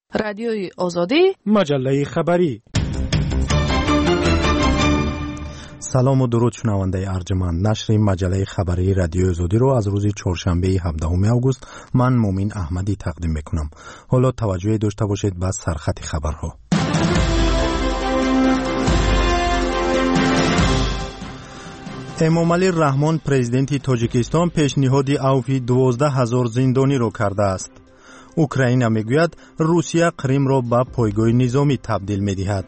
رادیوی آزادی، مجله خبری. سلام و درود شنونده ارجمند. نشر مجله خبری رادیو آزادی رو از روز چهارشنبه 17 آگوست من مومین احمدی تقدیم میکنم. حالا توجه داشته باشید به سرخط خبرها. امامعلی رحمان پرزیدنت تاجیکستان پیشنهاد عفو 12,000 زندانی را کرده است. اوکراین میگوید روسیه قریم را به پایگاه نظامی تبدیل می‌دهد.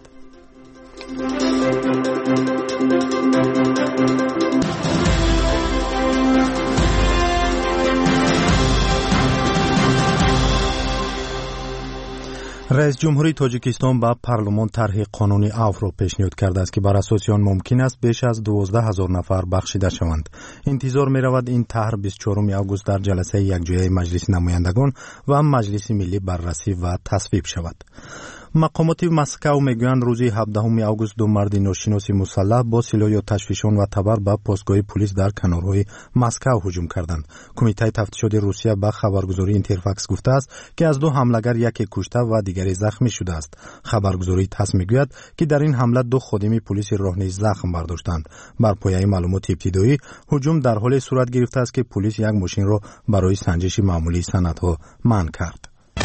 رئیس جمهوری تاجیکستان به پارلمان طرح قانون عفو را پیشنهاد کرده است که بر اساس آن ممکن است بیش از 12,000 نفر بخشیده شوند. انتظار می رود این طرح 24 آگوست در جلسه یکجایی مجلس نمایندگان و مجلس ملی بررسی و تصویب شود. مقامات مسکو میگویند روز 17 آگوست دو مرد ناشناس مسلح با سلاح یا تشویشان و تبر به پاسگاه پلیس در کنارهای مسکو هجوم کردند. کمیته تفتیشات روسیه به خبرگزاری اینترفاکس گفته است که از دو حملهگر یکی کشته و دیگری زخمی شده است. خبرگزاری تاس میگوید که در این حمله دو خادم پلیس راه نیز زخم برداشتند. بر پایه معلومات ابتدایی هجوم در حال صورت گرفته است که پلیس یک ماشین را برای سنجش معمولی سندها منع کرد.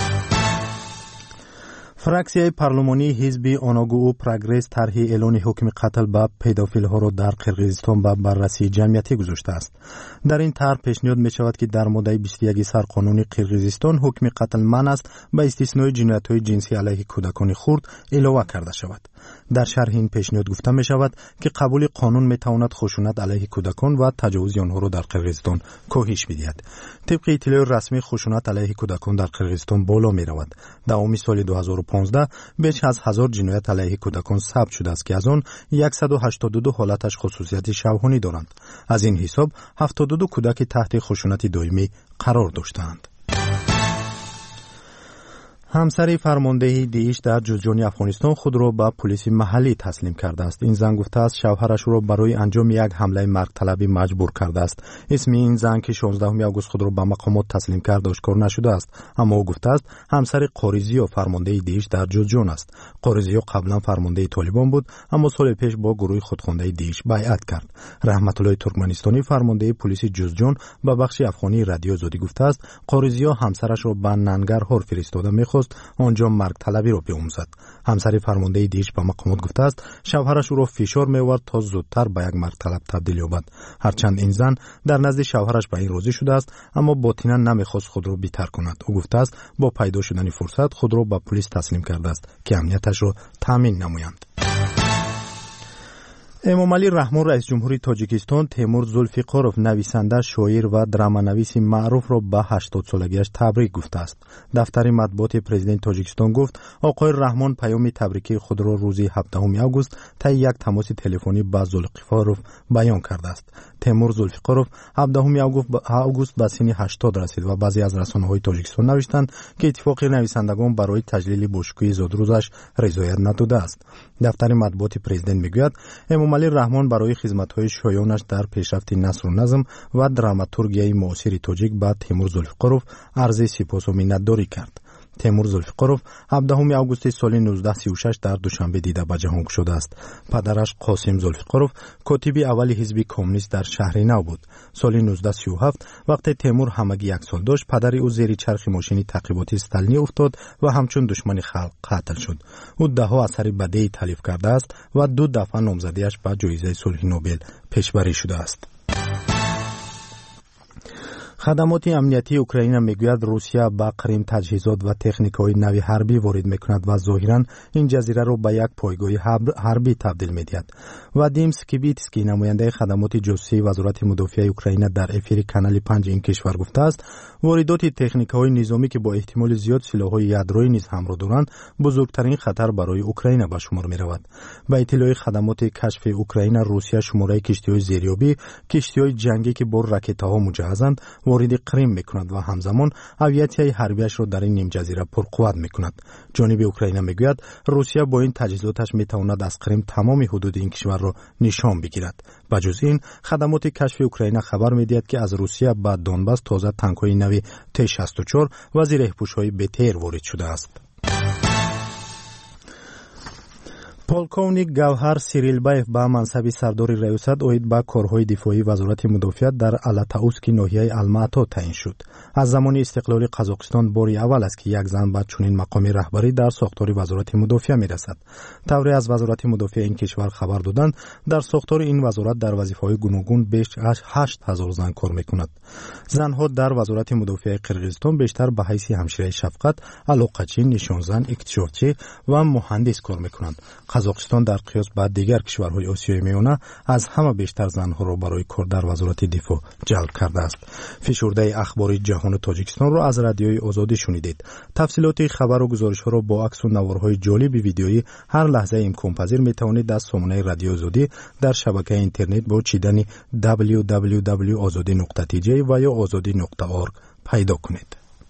فراکسیای پارلمانی حزب آناگو و پروگرس طرح اعلان حکم قتل به پدافیل‌ها را در قرقیزستان به بررسی جمعیتی گذاشته است. در این طرح پیشنهاد می شود که در ماده 21 سرقانون قرقیزستان حکم قتل منع است به استثنای جنایت‌های جنسی علیه کودکان خرد علاوه کرده شود. در شرح این پیشنهاد گفته می شود که قبول قانون می تواند خشونت علیه کودکان و تجاوز آنها را در قرقیزستان کاهش بدهد. طبق اطلاع رسمی خشونت علیه کودکان در قرقیزستان بالا می رود. دوام سال 2015 بیش از 1000 جنایت علیه کودکان ثبت شده است که از آن 182 حالتش خصوصیت شبحانی دارند. از این حساب 72 کودک تحت خشونت دائمی قرار داشتند. همسر فرمانده داعش در جزیره افغانستان خود را به پلیس محلی تسلیم کرده است. این زن گفته است شوهرش را برای انجام یک حمله مرگ طلبی مجبور کرده است. اسم این زن که 16 آگوست خود را به مقامات تسلیم کرد آشکار نشده است، اما او گفته است همسر قاریزیو فرمانده داعش در جزیره است. قاریزیو قبلا فرمانده طالبان بود، اما سال پیش با گروه خودخوانده داعش بیعت کرد. رحمت الله ترکمنستانی فرمانده پلیس جزیره به بخش افغانی رادیو آزادی گفته است قاریزیو همسرش را به ننگرهار فرستاده می‌خواست آنجا مرگ طلبی را بیاموزد. همسر فرمانده داعش به مقامات گفته است شوهرش او را فشار می‌آورد تا زودتر به یک مرگ طلب تبدیل یابد. هرچند این زن در نزد شوهرش به این راضی شده است، اما باطنا نمی‌خواست خود را بی‌تر کند. او گفته است با پیدا شدن فرصت خود را به پلیس تسلیم کرده است که امنیتش را تامین نمایند. امامعلی رحمان رئیس جمهوری تاجیکستان تیمور زلفیقاروف نویسنده، شاعر و درامانویس معروف را به 80 سالگیش تبریک گفته است. دفتر مطبوعات پرزیدنت تاجیکستان گفت آقای رحمان پیام تبریکی خود را روز 17 آگوست طی یک تماس تلفنی با زلفیقاروف بیان کرده است. تیمور زلفیقاروف 17 آگوست به سن 80 رسید و بعضی از رسانه‌های تاجیکستان نوشتند که اتفاق نویسندگان برای تجلیل باشکوهی زادروزش رضایت نداده است. دفتر مطبوعات پرزیدنت میگوید امامعلی رحمان برای خدمت‌های شایانش در پیشرفت نثر و نظم و دراماتورگیای معاصر تاجیک به تیمور زلفیقاروف عرض سپاس و منتداری کرد. تیمور زلفیقاروف 17 آگوست سال 1936 در دوشنبه دیده به جهان گشوده است. پدرش قاسم زلفیقاروف کاتب اول حزب کمونیست در شهر نو بود. سال 1937 وقتی تیمور همگی 1 سال داشت پدر او زیر چرخ ماشین تعقیباتی استالینی افتاد و همچون دشمن خلق قتل شد. او ده‌ها اثر بدیعی تالیف کرده است و 2 دفعه نامزدیش به جایزه صلح نوبل پیشبری شده است. خدمات امنیتی اوکراین میگوید روسیه به قریم تجهیزات و تکنیک‌های نوی حربی وارد میکند و ظاهراً این جزیره را به یک پایگاه حربی تبدیل می‌دهد. وادیم سکیبیتسکی نماینده خدمات جاسوسی وزارت مدافع اوکراین در افیر کانال 5 این کشور گفته است واردات تکنیک‌های نظامی که با احتمال زیاد سلاح‌های یادرویی نیز همراه دارند بزرگترین خطر برای اوکراین به شمار می‌رود. با اطلاع خدمات کشف اوکراین روسیه شماره کشتی‌های زیریابی، کشتی‌های جنگی که با راکت‌ها مجهزند وارد قریم میکند و همزمان اوییت‌های حربیش را در این نیم جزیره پرقوت میکند. جانب اوکراین میگوید روسیه با این تجهیزاتش میتواند از قریم تمام حدود این کشور را نشان بگیرد. بجز این خدمات کشف اوکراین خبر میدهد که از روسیه به دونباس تازه تانک‌های نوی T-64 و زیره‌پوش‌های بتر وارد شده است. полковник гавҳар сирилбаев ба мансаби сардори раёсат оид ба корҳои дифоӣ вазорати мудофиат дар алатауски ноҳияи алмаато таъин шуд. аз замони истиқлоли қазоқистон бори аввал аст ки як зан ба чунин мақоми раҳбарӣ дар сохтори вазорати мудофиа мерасад. тавре аз вазорати мудофиаи ин кишвар хабар доданд, дар сохтори ин вазорат дар вазифаҳои гуногун беш аз 8000 зан кор мекунад. занҳо дар вазорати мудофиаи қирғизистон бештар ба ҳайси ҳамшираи шафқат, алоқачӣ, нишонзан, иктишофчӣ ва муҳандис кор мекунанд. қазоқистон дар қиёс ба дигар кишварҳои осиёи миёна аз ҳама бештар занҳоро барои кор дар вазорати дифоъ ҷалб кардааст. фишурдаи ахбори ҷаҳону тоҷикистонро аз радиои озодӣ шунидед. тафсилоти хабару гузоришҳоро бо аксу наворҳои ҷолиби видеоӣ ҳар лаҳзаи имконпазир метавонед аз сомонаи радиои озодӣ дар шабакаи интернет бо чидани www.ozodi.tj ва ё ozodi.org пайдо кунед.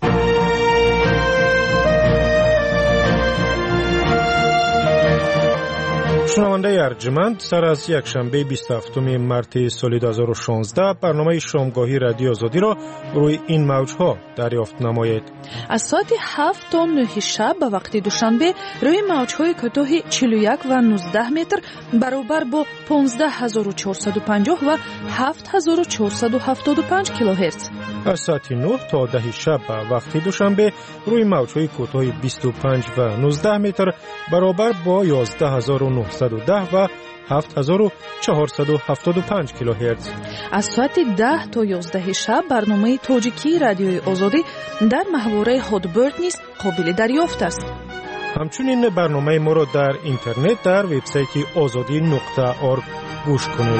шунавандаи арҷманд, сар аз якшанбе 27 марти соли 2016 барномаи шомгоҳи радиои озодиро рӯи ин мавҷҳо дарёфт намоед. аз соати 7 то 9 шаб ба вақти душанбе рӯи мавҷҳои кӯтоҳи 41 ва 19 метр баробар бо 15450 ва 7475 килоҳерц. аз соати 9 то 10 шаб ба вақти душанбе рӯи мавҷҳои кӯтоҳи 25 ва 19 метр баробар бо 11910 ва 7475 килоҳерц. аз соати 10 то 11 шаб барномаи тоҷикии радиои озодӣ дар маҳвораи ҳотбирд низ қобили дарёфт аст. ҳамчунин барномаи моро дар интернет дар вебсайти ozodi.org гӯш кунед.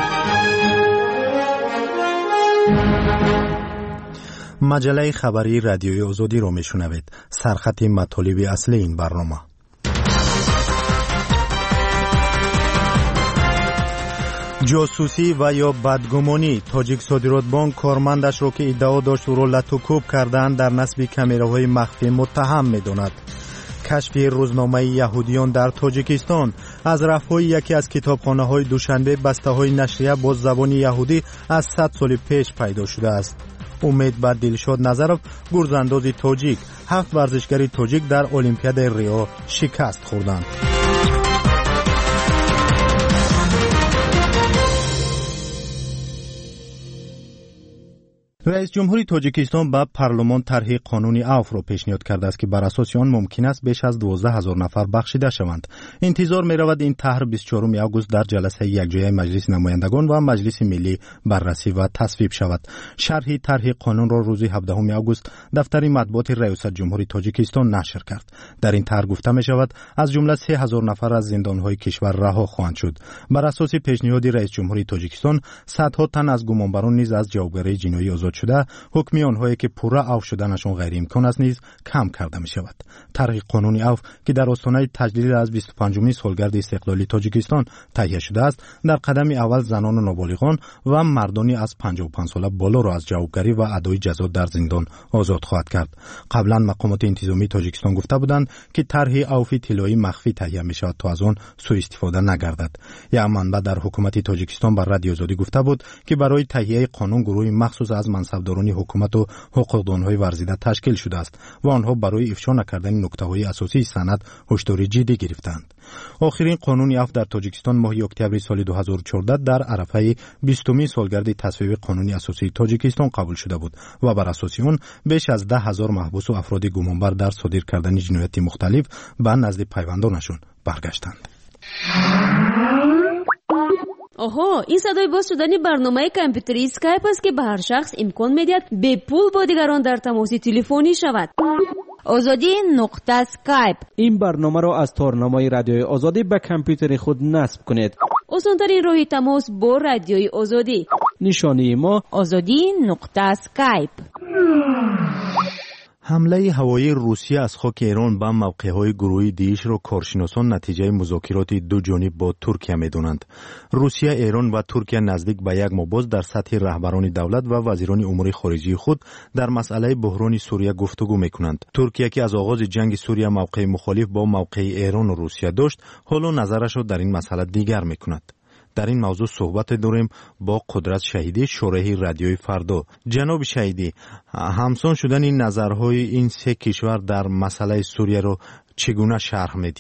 маҷалаи хабарии радиои озодиро мешунавед. сархати матолиби аслии ин барнома. ҷосусӣ ва ё бадгумонӣ. тоҷик содиротбонк кормандашро ки иддао дошт ӯро латукӯб кардаанд дар насби камераҳои махфӣ муттаҳам медонад. кашфи рӯзномаи яҳудиён дар тоҷикистон. аз рафъҳои яке аз китобхонаҳои душанбе бастаҳои нашрия бо забони яҳудӣ аз 100 соли пеш пайдо шудааст. умед ба дилшод назаров, гурзандози тоҷик, 7 варзишгари тоҷик дар олимпиадаи рио шикаст хӯрданд. раис ҷумҳури тоҷикистон ба парлумон тарҳи қонуни авфро пешниҳод кардааст ки бар асоси он мумкин аст беш аз 12000 нафар бахшида шаванд. интизор меравад ин таҳр 24 август дар ҷаласаи якҷояи маҷлиси намояндагон ва маҷлиси миллӣ баррасӣ ва тасвиб шавад. шарҳи тарҳи қонунро рӯзи 17 август дафтари матбуоти раёсатҷумҳури тоҷикистон нашр кард. дар ин таҳр гуфта мешавад, аз ҷумла 3000 нафар аз зиндонҳои кишвар раҳо хоҳанд шуд. бар асоси пешниҳоди раис ҷумҳури тоҷикистон садҳо тан аз гумонбарон низ аз ҷавобгарии ҷиноӣ озод шуда, ҳукми онҳое ки пурра авф шуданашон ғайриимкон аст низ кам карда мешавад. тарҳи қонуни авф ки дар остонаи таҷдид аз 25 солгарди истиқлоли тоҷикистон таҳия шудааст, дар қадами аввал занону ноболиғон ва мардони аз 55 сола болоро аз ҷавобгарӣ ва адои ҷазо дар зиндон озод хоҳад кард. қаблан мақомоти интизомии тоҷикистон гуфта буданд ки тарҳи авфи тиллои махфӣ таҳия мешавад то аз он сӯистифода нагардад. як манбаъ дар ҳукумати тоҷикистон бар радиои озодӣ гуфта буд ки барои таҳияи қонун гурӯҳи махсус аз мансабдорони ҳукумату ҳуқуқдонҳои варзида ташкил шудааст ва онҳо барои ифшо накардани нуктаҳои асосии санад ҳушдории ҷиддӣ гирифтанд. охирин қонуни авф дар тоҷикистон моҳи октябри соли 2014 дар арафаи 20 солгарди тасвиби қонуни асосии тоҷикистон қабул шуда буд ва бар асоси он беш аз 10,000 маҳбусу афроди гумонбар дар содир кардани ҷинояти мухталиф ба назди пайвандонашон баргаштанд. оҳо, ин садои боз шудани барномаи компютери скайп аст ки ба ҳар шахс имкон медиҳад бепул бо дигарон дар тамоси телефонӣ шавад. ozodi.skype. ин барномаро аз торнамои радиои озодӣ ба компютери худ насб кунед. осонтарин роҳи тамос бо радиои озодӣ. нишонии мо ozodi.skype. ҳамлаи ҳавоии русия аз хоки эрон ба мавқеъҳои гурӯҳи даишро коршиносон натиҷаи музокироти дуҷониб бо Туркия медонанд. русия, эрон ва Туркия наздик ба як моҳ боз дар сатҳи раҳбарони давлат ва вазирони умури хориҷии худ дар масъалаи буҳрони Сурия гуфтугӯ мекунанд. Туркия ки аз оғози ҷанги Сурия мавқеи мухолиф бо мавқеи Эрону Русия дошт, ҳоло назарашро дар ин масъала дигар мекунад. дар ин мавзӯъ суҳбате дорем бо Қудрат Шаҳидӣ, шораҳи радиои Фардо. ҷаноби Шаҳидӣ, ҳамсон шудани назарҳои ин се кишвар дар масъалаи Сурияро чӣ гуна шарҳ медиҳед?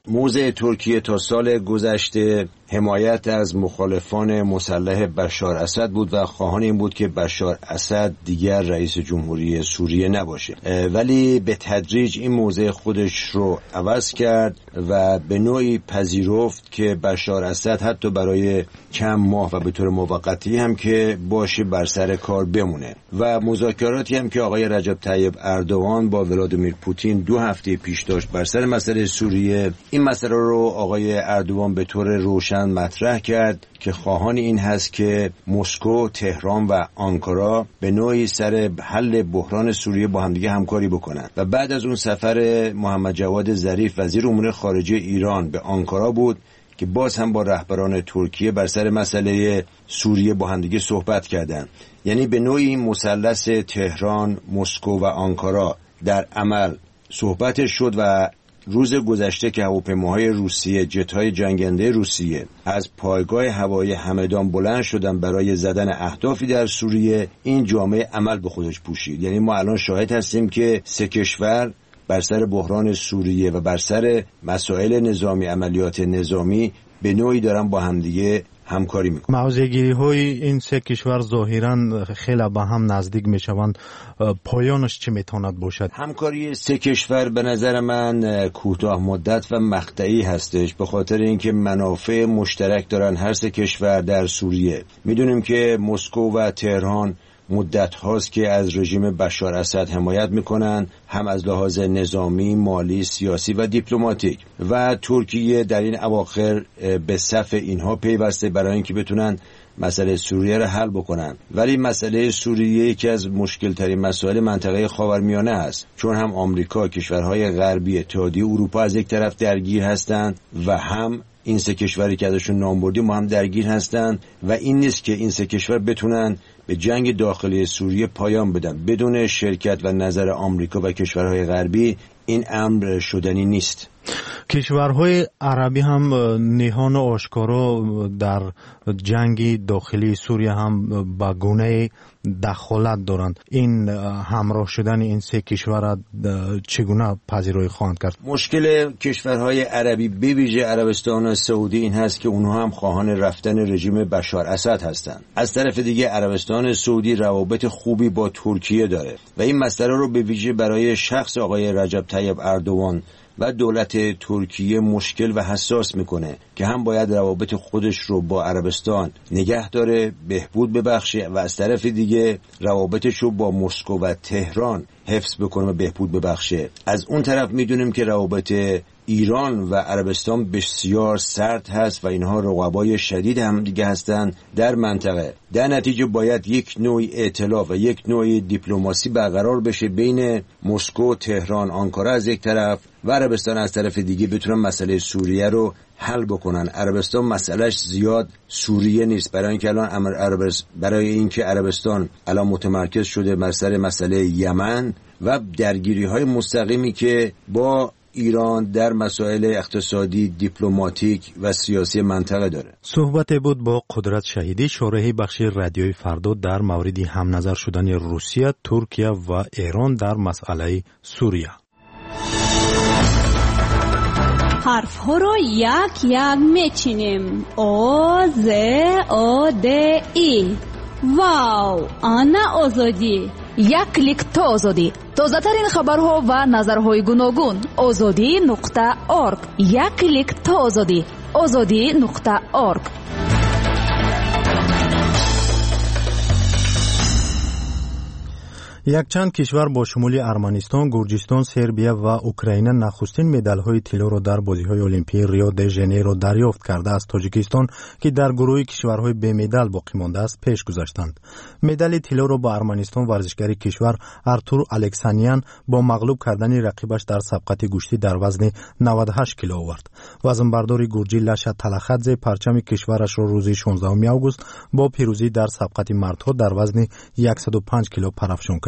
موضع ترکیه تا سال گذشته حمایت از مخالفان مسلح بشار اسد بود و خواهان این بود که بشار اسد دیگر رئیس جمهوری سوریه نباشه، ولی به تدریج این موضع خودش رو عوض کرد و به نوعی پذیرفت که بشار اسد حتی برای چند ماه و به طور موقتی هم که باشه بر سر کار بمونه. و مذاکراتی هم که آقای رجب طیب اردوغان با ولادیمیر پوتین 2 هفته پیش داشت بر سر مسئله سوریه، این مسئله رو آقای اردوغان به طور روشن مطرح کرد که خواهان این هست که مسکو، تهران و آنکارا به نوعی سر حل بحران سوریه با همدیگه همکاری بکنن. و بعد از اون سفر محمد جواد ظریف وزیر امور خارجه ایران به آنکارا بود که باز هم با رهبران ترکیه بر سر مسئله سوریه با همدیگه صحبت کردند. یعنی به نوعی این مثلث تهران، مسکو و آنکارا در عمل صحبتش شد و روز گذشته که هواپیماهای روسیه، جت‌های جنگنده روسیه از پایگاه هوایی همدان بلند شدن برای زدن اهدافی در سوریه، این جامعه عمل به خودش پوشید. یعنی ما الان شاهد هستیم که 3 کشور بر سر بحران سوریه و بر سر مسائل نظامی، عملیات نظامی به نوعی دارن با همدیگه همکاری میکنن. موضع‌گیری های این 3 کشور ظاهراً خیلی به هم نزدیک میشوند. پایانش چه میتواند باشد؟ همکاری 3 کشور به نظر من کوتاه مدت و مقطعی هستش، به خاطر اینکه منافع مشترک دارن هر 3 کشور در سوریه. میدونیم که مسکو و تهران مدت هاست که از رژیم بشار اسد حمایت میکنن، هم از لحاظ نظامی، مالی، سیاسی و دیپلماتیک، و ترکیه در این اواخر به صف اینها پیوسته برای اینکه بتونن مسئله سوریه را حل بکنن. ولی مسئله سوریه یکی از مشکل ترین مسائل منطقه خاورمیانه است، چون هم آمریکا، کشورهای غربی، اتحادیه اروپا از یک طرف درگیر هستند و هم این 3 کشوری که ازشون نام بردیم ما هم درگیر هستند و این نیست که این 3 کشور بتونن به جنگ داخلی سوریه پایان بدن. بدون شرکت و نظر آمریکا و کشورهای غربی این امر شدنی نیست. کشورهای عربی هم نهان و آشکارا در جنگ داخلی سوریه هم با گونه دخالت دارند. این همراه شدن این 3 کشور چگونه پذیرایی خواهند کرد؟ مشکل کشورهای عربی به ویژه عربستان سعودی این هست که اونها هم خواهان رفتن رژیم بشار اسد هستند. از طرف دیگه عربستان سعودی روابط خوبی با ترکیه داره و این مسئله رو به ویژه برای شخص آقای رجب طیب اردوغان و دولت ترکیه مشکل و حساس میکنه که هم باید روابط خودش رو با عربستان نگه داره، بهبود ببخشه، و از طرف دیگه روابطش رو با مسکو و تهران حفظ بکنه و بهبود ببخشه. از اون طرف میدونیم که روابط ایران و عربستان بسیار سرد هست و اینها رقبای شدید هم دیگه هستن در منطقه. در نتیجه باید یک نوع ائتلاف و یک نوع دیپلماسی برقرار بشه بین مسکو، تهران، آنکارا از یک طرف و عربستان از طرف دیگه، بتونن مسئله سوریه رو حل بکنن. عربستان مسئلهش زیاد سوریه نیست، برای اینکه عربستان الان متمرکز شده بر سر مسئله یمن و درگیری‌های مستقیمی که با ایران در مسائل اقتصادی، دیپلماتیک و سیاسی منطقه داره. صحبت بود با قدرت شهیدی، شارح بخش رادیوی فردا در مورد هم نظر شدن روسیه، ترکیه و ایران در مسئله سوریه. حرف ها رو یک یک میچینیم. او ز او د ای. واو، آنا آزادی. یک کلیک تا آزادی. تازه‌ترین خبرها و نظرهای گوناگون. azadi.org. یک کلیک تا آزادی. azadi.org. یک چند کشور با شمول ارمنستان، گرجستان، سربیا و اوکراین نخستین مدال‌های طلا را در بازی‌های المپیک ریو د ژانیرو دریافت کرده است. تاجیکستان که در گروه کشورهای بی مدال باقی مانده است پیش گذاشتند. مدال طلا را با ارمنستان ورزشکار کشور ارتور الکسانیان با مغلوب کردن رقیبش در سبقت گشتی در وزن 98 کیلو آورد. وزنبردار گرجی لاشا تلاخادزه پرچم کشورش را روز 16 آگوست با پیروزی در سبقت مردها در وزن 105 کیلو پرافشان کرد.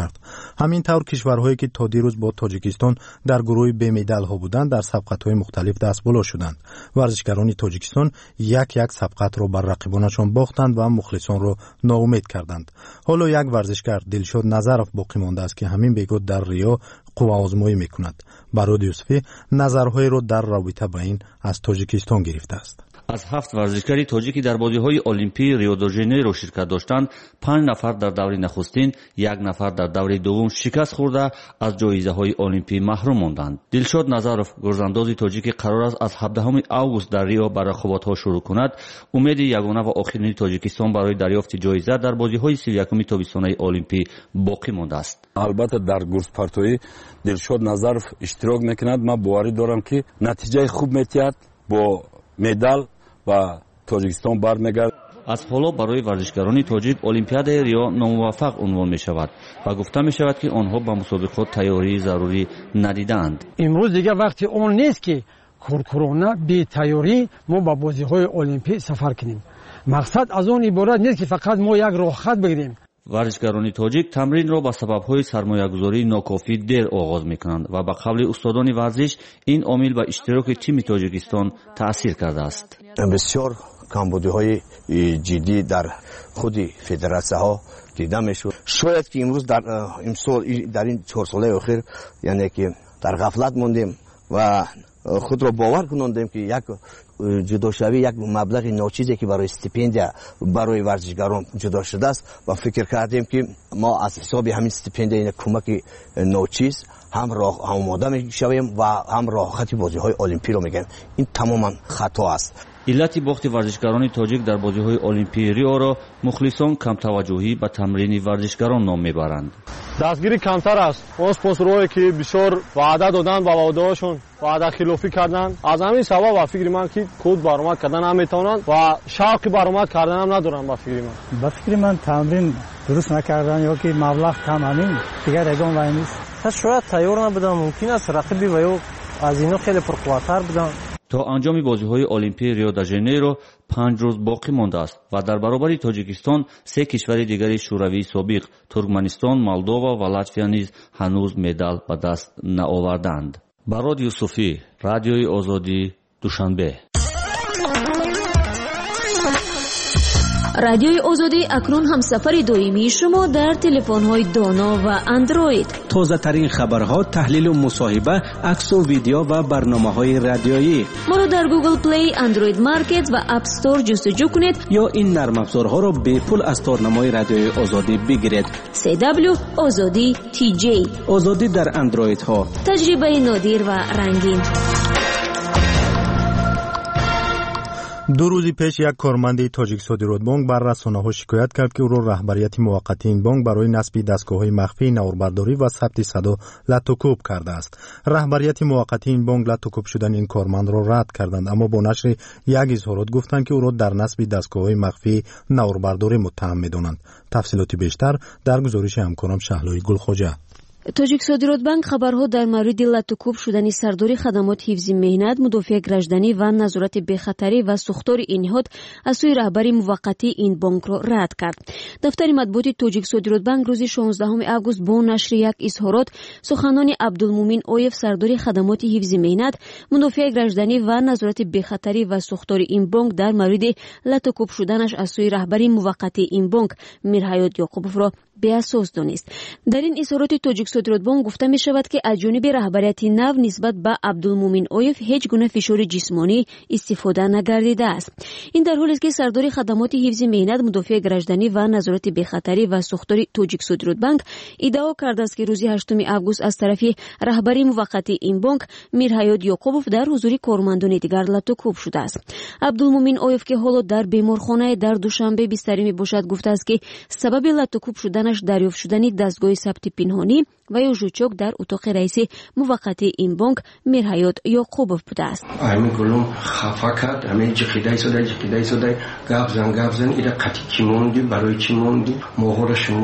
کرد. همین طور کشورهایی که تا دیروز با تاجیکستان در گروه B مدال ها بودند در سبقت‌های مختلف دستبالا شدند. ورزشکاران تاجیکستان یک سبقت را بر رقیبانشان باختند و مخلصان را ناامید کردند. حالا یک ورزشکار دلشاد نظرف باقی مانده است که همین بیگود در ریو قوا آزمایی میکند. براد یوسفی نظرهای را در رابطه با این از تاجیکستان گرفته است. از 7 ورزشکاری تاجیکی در بازی‌های المپی ریو دو ژانیرو شرکت داشتند، 5 نفر در دور نخستین، 1 نفر در دور دوم شکست خورده از جایزه‌های المپی محروم ماندند. دلشاد نظرов گرزندازی تاجیکی قرار است از 17 август در ریو با رقابت‌ها شروع کند. امید یگانه و آخرین تاجیکستان برای دریافت جایزه در بازی‌های 31 تابستانه المپی باقی مانده است. البته در گرزپرتویی دلشاد نظرов اشتراک می‌کند. من باوری دارم که نتیجه خوب می‌تیاد با مدال و تاجیکستان برمیگرد. از حالا برای ورزشکاران تاجیک المپیاد ریو ناموفق عنوان می شود و گفته می شود که آنها به مسابقات تیاری ضروری ندیدند. امروز دیگه وقتی اون نیست که کورکورونا بی تیاری ما با بازی‌های المپی سفر کنیم. مقصد از اون عبارت نیست که فقط ما یک رخصت بگیریم. ورزشکاران تاجیک تمرین را با سبب‌های سرمایه‌گذاری ناکافی دیر آغاز می‌کنند و به قول استادان ورزش این عامل به اشتراک تیم تاجیکستان تأثیر کرده است. بسیار کمبودی‌های جدی در خود فدراسی‌ها دیده می‌شود. شاید که امروز در این 4 ساله اخیر یعنی که در غفلت موندیم و خود را باور کناندیم که یک جداشوی یک مبلغ ناچیزی که برای استیپندیا برای ورزشکاران جدا شده است و فکر کردیم که ما از حساب همین استیپندیا این کمک ناچیز هم راه آماده میشویم و هم راحتی بازی‌های المپی رو میگیم. این تماما خطا است. علت باخت ورزشکاران تاجیک در بازی‌های المپی ریو را مخلصان کم توجهی به تمرین ورزشکاران نام میبرند. دستگیری کمتر است. اون اسپانسرایی که بسیار وعده دادن با وعده‌هاشون وعده خلافی کردن، از همین سبب با فکر من که خود برآمد کردن هم میتونن و شوق برآمد کردن هم ندارن. با فکر من تمرین درست نکردن یا که مبلغ کم همین دیگه رقم وای نیست. شاید تیار نبودن، ممکن است رقیبی و از اینا خیلی پرقوتر بودن. تا انجام بازی‌های المپی ریو دو ژانیرو 5 روز باقی مانده است و در برابر تاجیکستان 3 کشور دیگر شوروی سابق ترکمنستان، مولدووا و لاتویا نیز هنوز مدال به دست نآوردند. براد یوسفی، رادیوی آزادی، دوشنبه. رادیوی آزادی اکنون همسفر دائمی شما در تلفن‌های دانا و اندروید. تازه‌ترین خبرها، تحلیل و مصاحبه، عکس و ویدیو و برنامه‌های رادیویی. ما را در گوگل پلی، اندروید مارکت و اپ استور جستجو کنید یا این نرم افزارها را به پول از تارنمای رادیوی آزادی بگیرید. CW آزادی TJ. آزادی در اندروید ها. تجربه نادر و رنگین. 2 روز پیش یک کارمند تاجیک صادرات بانک بر رسانه‌ها شکایت کرد که او را رهبریت موقتی این بانک برای نصب دستگاه‌های مخفی نوربرداری و ثبت صدا لطوکوب کرده است. رهبریت موقتی این بانک لطوکوب شدن این کارمند را رد کردند، اما با نشر یک اظهارات گفتند که او را در نصب دستگاه‌های مخفی نوربرداری متهم می‌دانند. تفصیلات بیشتر در گزارش همکارم شهلای گلخوجه. تاجیک صادرات بانک خبرها در مورد لطوکوب شدن سرداری خدمات حفظ مهنت، مدافع گردشدنی و نظارت بخطری و سوختار این نهاد از سوی رهبری موقتی این بانک را رد کرد. دفتر مطبوعات تاجیک صادرات بانک روز 16 август با نشر یک اظهارات سخنان عبدالمومن اویف سرداری خدمات حفظ مهنت، مدافع گردشدنی و نظارت بخطری و سوختار این بانک در مورد لطوکوب شدنش از سوی رهبری موقتی این بانک میرحیات یعقوبوف را به اساس دانست. در این اظهارات تاجیک صادرات بانک گفته می شود که از جانب رهبریت نو نسبت به عبدالمومن اویف هیچ گونه فشار جسمانی استفاده نگردیده است. این در حالی است که سردار خدمات حفظ مهنت، مدافع گردشدنی و نظارت بخطری و سوختار تاجیک صادرات بانک ادعا کرده است که روز 8 август از طرف رهبری موقتی این بانک میرحیات یعقوبوف در حضور کارمندان دیگر لطوکوب شده است. عبدالمومن اویف که حالا در بیمارخانه در دوشنبه بستری می باشد گفته است که سبب لطوکوب شدن دریافت شدن دستگاه ثبت پنهانی و یا ژوچوک در اتاق رئیس موقتی این بانک میرحیات یعقوبوف بوده است. همین گلوم خفا کرد، همین جقیدای سوده گفزن ایده قطی چی موندی برای چی موندی موقع شما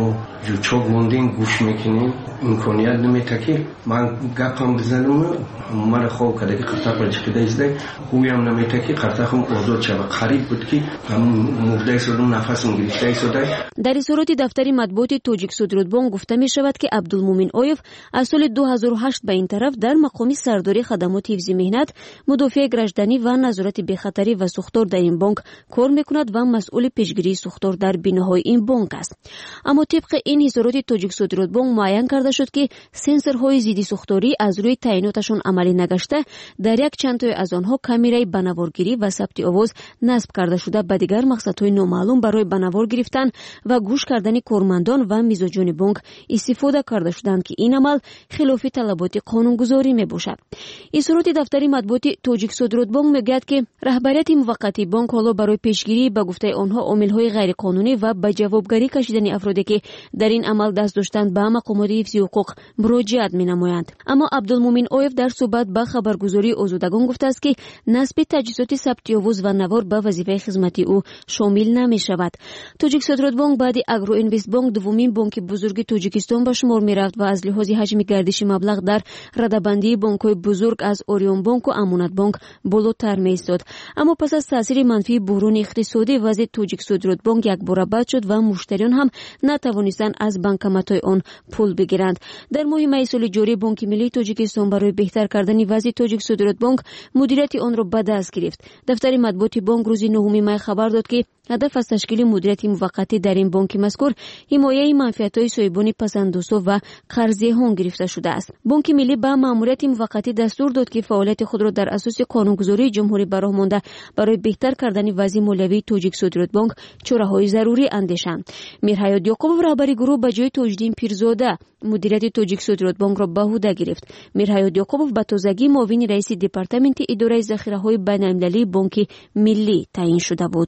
جوچوب موندین گوش میکنین امکانیت نمیده که من گپم بزنم مرا خوب کرده که قرطه پر چکیده ایسته خوبی هم نمیده که قرطه هم آزاد شده قریب بود که مرده شدم نفسم گرفته شده. در صورت دفتر مطبوعات توجیک سودرودبانک گفته می شود که عبدالمومن اویف از سال 2008 به این طرف در مقام سرداری خدمات حفظ مهنت، مدافع گردنی و نظارت بی‌خطری و سوختار در این بانک کار میکند و مسئول پیشگیری سوختار در بیناهای این بانک است. اما طبق این اظهارات توجیک سودرودبانک معین کرده شد که سنسورهای ضد سوختاری از روی تعییناتشان عملی نگشته، در یک چند تا از آنها کامرای بنوارگیری و ثبت آواز نصب کرده شده به دیگر مقصدهای نامعلوم برای بنوار گرفتن و گوش کردن کارمندان و میزبان بانک استفاده کرده شدند که این عمل خلاف طلبات قانونگذاری می باشد. اظهارات دفتر مطبوعات توجیک سودرودبانک میگوید که رهبریت موقتی بانک حالا برای پیشگیری به گفته آنها عامل‌های غیرقانونی و به جوابگری کشیدن افرادی که در این عمل دست داشتند به مقامات حفظ حقوق مراجعت می‌نمایند. اما عبدالمومن اویف در صحبت با خبرگزاری آزادگان گفته است که نصب تجهیزات ثبت آواز و نوار به وظیفه خدمتی او شامل نمی‌شود. توجیک سودرودبانک بعد اگرو اینوست بانک دومین بانک بزرگ تاجیکستان به شمار می‌رفت و از لحاظ حجم گردش مبلغ در رده‌بندی بانک‌های بزرگ از اوریون بانک و امانت بانک بالاتر می‌ایستاد. اما پس از تاثیر منفی بحران اقتصادی وضع توجیک سودرودبانک یک بار بد شد و مشتریان هم نتوانستند از بانکمت‌های آن پول بگیرند. در ماه می سال جاری بانک ملی تاجیکستان برای بهتر کردن وضع توجیک سودرودبانک مدیریت آن را به دست گرفت. دفتر مطبوعات بانک روز 9 می خبر داد که هدف از تشکیل مدیریت موقتی در این بانک مذکور حمایه منفعت‌های صاحبان پسندوسو و قرضه‌ها گرفته شده است. بانک ملی به ماموریت موقتی دستور داد که فعالیت خود را در اساس قانونگذاری جمهوری به راه مانده برای بهتر کردن وضع مالیوی توجیک سودرودبانک چاره‌های ضروری اندیشند. میرحیات یعقوبov رهبر گروه به جای تاجدین پیرزاده مدیریت توجیک سودرودبانک را به عهده گرفت. میرحیات یعقوبov به تازگی معاون رئیس دپارتمنت اداره ذخیره‌های بین‌المللی بانک ملی تعیین شده بود.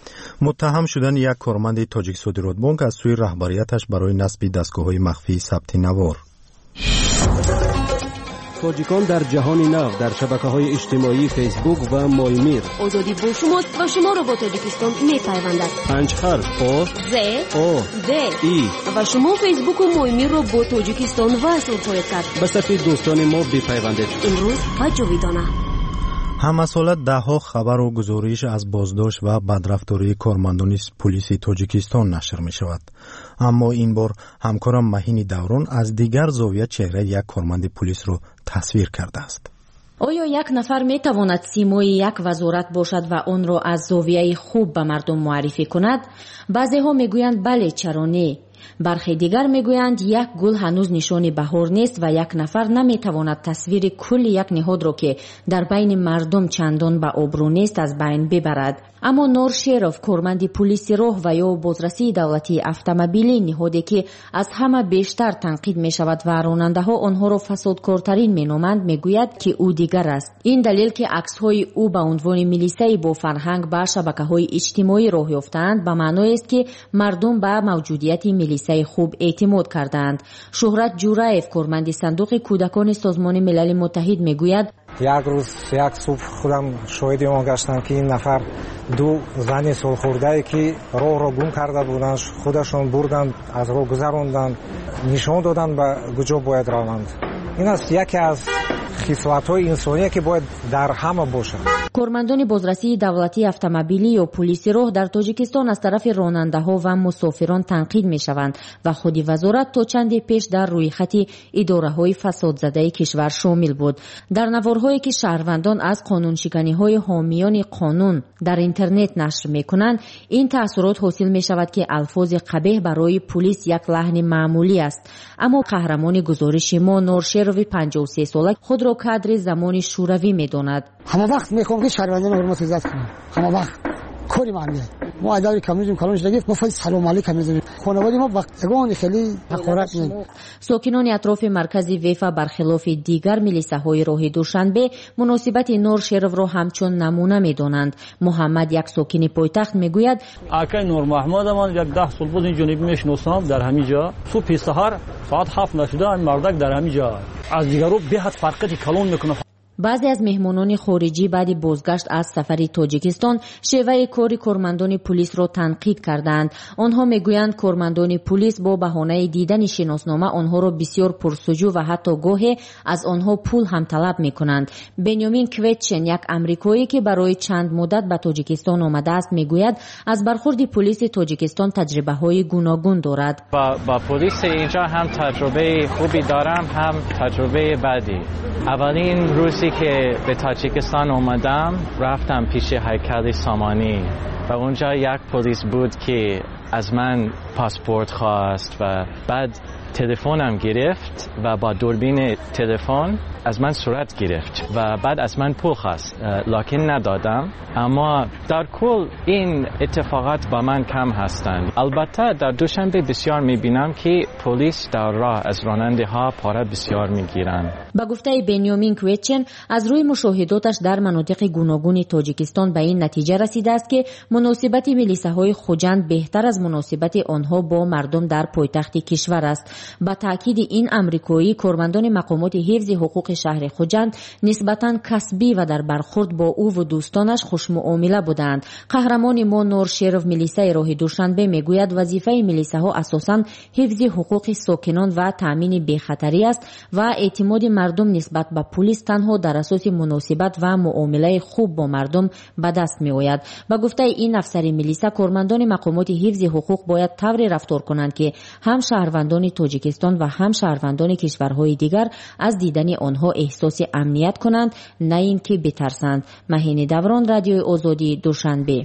متهم شدن یک کارمند تاجیک سودرودبانک از سوی رهبریتش برای نصب دستگاه‌های مخفی ثبت نوار. تاجیکان در جهان نو در شبکه‌های اجتماعی فیسبوک و مایمیر. آزادی با شماست و شما را با تاجیکستان می‌پیوندد. 5 حرف او ز او د ای و شما فیسبوک و مایمیر را با تاجیکستان وصل خواهید کرد. به صفحه دوستان ما بپیوندید. امروز و جاویدانه. همسالت ده‌ها خبر و گزارش از بازداشت و بدرفتاری کارمندان پلیس تاجیکستان نشر می شود. اما این بار همکارم مهین دوران از دیگر زاویه چهره یک کارمند پلیس را تصویر کرده است. آیا یک نفر می تواند سیمای یک وزارت باشد و آن را از زاویه خوب به مردم معرفی کند؟ بعضی ها می گویند بله، چرا نه؟ برخی دیگر میگویند یک گل هنوز نشان بهار نیست و یک نفر نمیتواند تصویر کل یک نهاد را که در بین مردم چندان به آبرو نیست از بین ببرد. اما نور شیروف، کارمند پلیس راه و یا بازرسی دولتی اتومبیلی، نهادی که از همه بیشتر تنقید می شود و راننده ها آنها را فسادکارترین می نامند، می گوید که او دیگر است. این دلیل که عکس های او به عنوان میلیسای با فرهنگ به شبکه های اجتماعی راه یافتند به معنای است که مردم به موجودیت میلیسای خوب اعتماد کردند. شهرت جورایف، کارمند صندوق کودکان سازمان ملل متحد، می گوید یک روز یک صبح خودم شاهد آن گشتم که این نفر دو زن سالخورده که راه را گم کرده بودند خودشان بردند از راه گذراندند، نشان دادند به کجا باید روند. این است یکی از خصلت‌های انسانی که باید در همه باشد. کارمندان بازرسی دولتی اتومبیلی یا پلیس راه در تاجیکستان از طرف راننده‌ها و مسافران تنقید می‌شوند و خود وزارت تا چندی پیش در روی خط اداره‌های فسادزده کشور شامل بود. در نوارهایی که شهروندان از قانونشکنی‌های حامیان قانون در اینترنت نشر می‌کنند، این تأثیرات حاصل می‌شود که الفاظ قبیح برای پلیس یک لحن معمولی است. اما قهرمان گزارش ما نورشیروی 53 ساله خود را کادر زمان شوروی می‌داند. همه وقت میخوام که شهروندان حرمت عزت کنم. همه وقت کاری معنیه. ما اداره کمیزم کلانش دیگه ما فقط سلام علیکم می‌زنیم. خانواده ما وقتگان خیلی حقارت می‌کنن. ساکنان اطراف مرکز ویفا برخلاف دیگر میلیساهای راه دوشنبه مناسبت نورشیرو را همچون نمونه می‌دانند. محمد، یک ساکن پایتخت، میگوید آقای نور محمد من یک 10 سال بود این جنوب میشناسم. در همین جا صبح سحر ساعت 7 نشده این مردک در همین جا از دیگرو به حد فرقی کلان میکنه. بعضی از مهمانان خارجی بعد بازگشت از سفر تاجیکستان شیوه کار کارمندان پلیس را تنقید کردند. آنها میگویند کارمندان پلیس با بهانه دیدن شناسنامه آنها را بسیار پرسجو و حتی گاهی از آنها پول هم طلب میکنند. بنیامین کویتچن، یک آمریکایی که برای چند مدت به تاجیکستان آمده است، میگوید از برخورد پلیس تاجیکستان تجربه های گوناگون دارد. با پلیس اینجا هم تجربه خوبی دارم، هم تجربه بدی. اولین روزی که به تاجیکستان آمدم رفتم پیش هیکل سامانی و اونجا یک پلیس بود که از من پاسپورت خواست و بعد تلفنم گرفت و با دوربین تلفن از من صورت گرفت و بعد از من پول خواست، لکن ندادم. اما در کل این اتفاقات با من کم هستند. البته در دوشنبه بسیار میبینم که پلیس در راه از راننده ها پاره بسیار میگیرند. با گفته بنیامین کویتچن، از روی مشاهداتش در مناطق گوناگون تاجیکستان به این نتیجه رسیده است که مناسبت ملیسه های خوجند بهتر از مناسبت آنها با مردم در پایتخت کشور است. با تاکید این آمریکایی، کارمندان مقامات حفظ حقوق شهر خوجند نسبتاً کسبی و در برخورد با او و دوستانش خوش معامله بودند. قهرمان ما نورشیروف ملیسه راه دوشنبه میگوید وظیفه ملیسه ها اساساً حفظ حقوق ساکنان و تامین بی‌خطری است و اعتماد مردم نسبت به پلیس تنها در اساس مناسبت و معامله خوب با مردم به دست می آید. با گفته این افسر ملیسه، کارمندان مقامات حفظ حقوق باید طوری رفتار کنند که هم شهروندان تاجیکستان و هم شهروندان کشورهای دیگر از دیدن آنها احساس امنیت کنند، نه اینکه بترسند. مهین دوران، رادیوی آزادی، دوشنبه.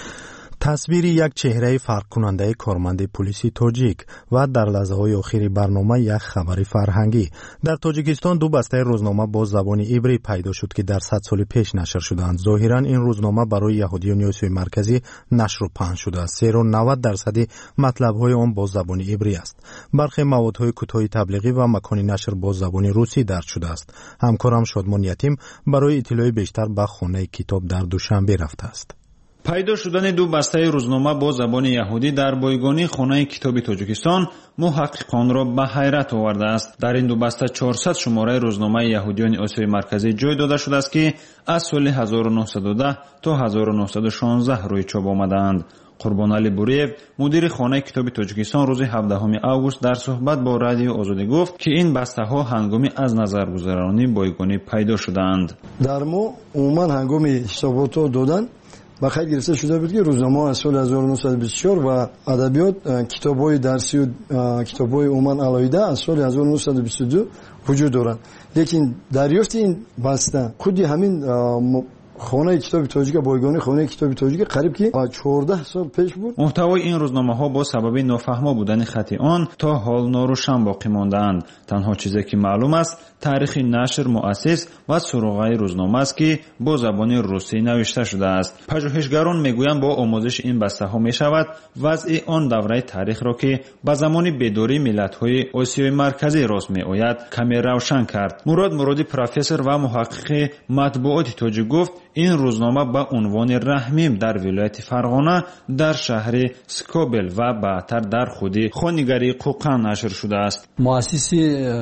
تصویر یک چهره فرق کننده کارمند پلیس تاجیک و در لحظه‌های آخر برنامه یک خبر فرهنگی. در تاجیکستان دو بسته روزنامه با زبان عبری پیدا شد که در 100 سال پیش نشر شدند. ظاهراً این روزنامه برای یهودیان آسیای مرکزی نشر و پخش شده است. 90% مطلب‌های آن با زبان عبری است. برخی موادهای کوتاه تبلیغی و مکان نشر با زبان روسی درج شده است. همکارم شادمان یتیم برای اطلاع بیشتر به خانه کتاب در دوشنبه رفته است. پیدا شدن دو بسته روزنامه با زبان یهودی در بایگانی خانه کتاب تاجیکستان محققان را به حیرت آورده است. در این دو بسته 400 شماره روزنامه یهودیان آسیای مرکزی جای داده شده است که از سال 1910 تا 1916 روی چاپ آمدند. قربان علی بوریف، مدیر خانه کتاب تاجیکستان، روز 17 اوگوست در صحبت با رادیو آزادی گفت که این بسته ها هنگامی از نظر گذرانی بایگانی پیدا شدند. در ما عموما هنگامی حسابات دادن با خیلی گرفته شده بود که روزنامه از سال 1924 و ادبیات، کتاب‌های درسی و کتاب‌های عموما علایده از سال 1922 وجود دارند. لیکن دریافت این بسته خودی همین خانه کتاب تاجیک، بایگانی خانه کتاب تاجیک قریب که 14 سال پیش بود. محتوای این روزنامه ها با سبب نافهما بودن خط آن تا حال ناروشن باقی ماندند. تنها چیزی که معلوم است تاریخ نشر، مؤسس و سروغه روزنامه است که با زبان روسی نوشته شده است. پژوهشگران میگویند با آموزش این بسته ها می شود وضع آن دوره تاریخ را که به زمان بدوری ملت های آسیای مرکزی راست می آید کمی روشن کرد. مرادی پروفسور و محقق مطبوعات تاجیک گفت این روزنامه با عنوان رحمیم در ولایت فرغانه در شهر سکوبل و بعدتر در خود خانگری قوقن نشر شده است. مؤسس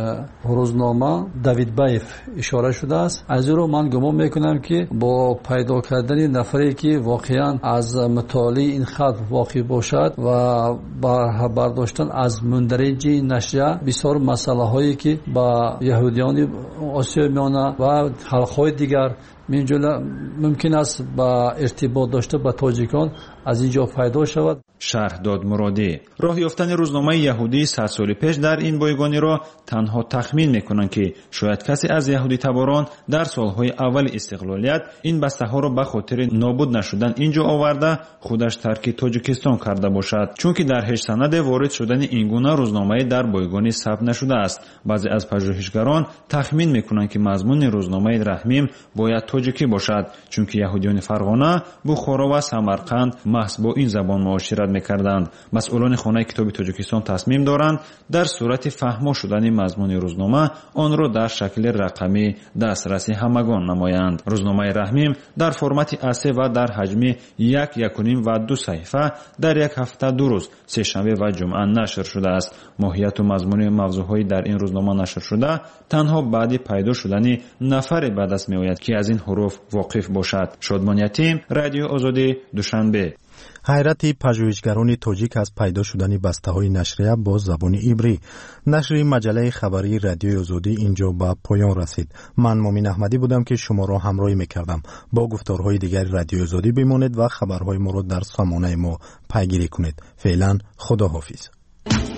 روزنامه دوید بایف اشاره شده است. از او من گمان میکنم که با پیدا کردن نفری که واقعا از مطالعه این خط واقع باشد و برداشتن از مندرج نشریه بسیار مسئله هایی که با یهودیان آسیا میانه و خلق‌های دیگر ممکن است با ارتباط داشته با تاجیکان از اینجا پیدا شود. شهرداد مرادی، راه یافتن روزنامه یهودی 100 سال پیش در این بایگانی را تنها تخمین میکنند که شاید کسی از یهودی تباران در سالهای اول استقلالیت این بسته ها را به خاطر نابود نشدن اینجا آورده خودش ترک تاجیکستان کرده باشد، چون که در هیچ سند وارد شدن این گونه روزنامه در بایگانی ثبت نشده است. بعضی از پژوهشگران تخمین میکنند که مضمون روزنامه رحمیم باید тоҷикӣ бошад, чунки яҳудиёни Фарғона, Бухоро ва Самарқанд маҳз бо ин забон муошират мекарданд. масъулони хонаи китоби Тоҷикистон тасмим доранд дар сурати фаҳмо шудани мазмуни рӯзнома онро дар шакли рақамӣ дастраси ҳамагон намоянд. рӯзномаи Раҳмим дар формати асе ва дар ҳаҷми 1.5 ва 2 саҳифа дар як ҳафта 2 рӯз сешанбе ва ҷумъа нашр шудааст. моҳияту мазмуни мавзӯъҳои дар ин рӯзнома нашр шуда танҳо баъди пайдо шудани нафаре ба даст меояд ки аз ин ҳуруф воқиф бошад. шодмон ятим, радио озодӣ, душанбе. ҳайрати пажӯҳишгарони тоҷик аз пайдо шудани бастаҳои нашрия бо забони ибрӣ. нашри маҷалаи хабарии радиои озодӣ инҷо ба поён расид. ман момин аҳмадӣ будам ки шуморо ҳамроҳӣ мекардам. бо гуфторҳои дигari радиои озодӣ бимонед ва хабарҳои моро дар сомонаи мо пайгирӣ кунед. феълан худоҳофиз.